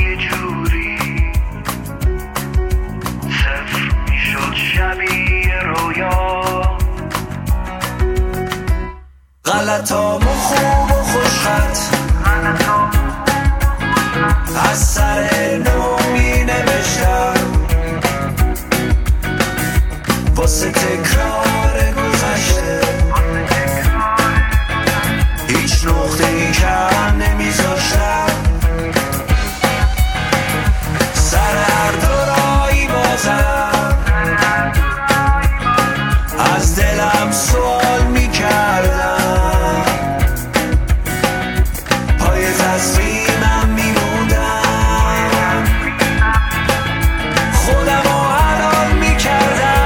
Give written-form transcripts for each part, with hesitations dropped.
یه جوری صفر میشد شبیه رویا. غلطام و خوب و خوشخط از سر نو می نوشتم واسه تکرار گذشته، هیچ نقطه ای کم نمیذاشتم. سر هر دو رایی بازم از دلم سوال میکردم، پای تصمیمم میموندم، خودم رو حلال میکردم.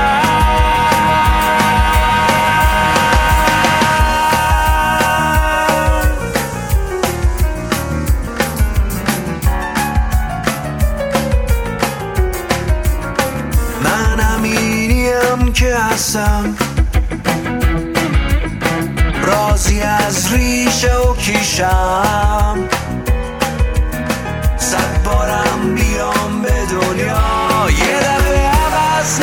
من همینیم که هستم، راضی از ریشه و کیشم، 100 بارم بیام به دنیا یه دفعه عوض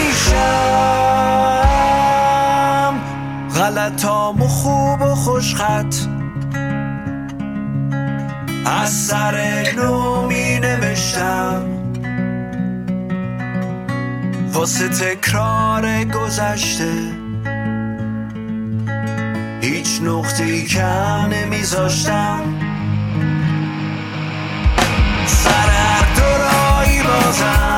نمیشم. غلطام و خوب و خوشخط از سر نو می نوشتم واسه تکرار گذشته، هیچ نقطه ای کم نمیذاشتم. سر هر دو رایی بازم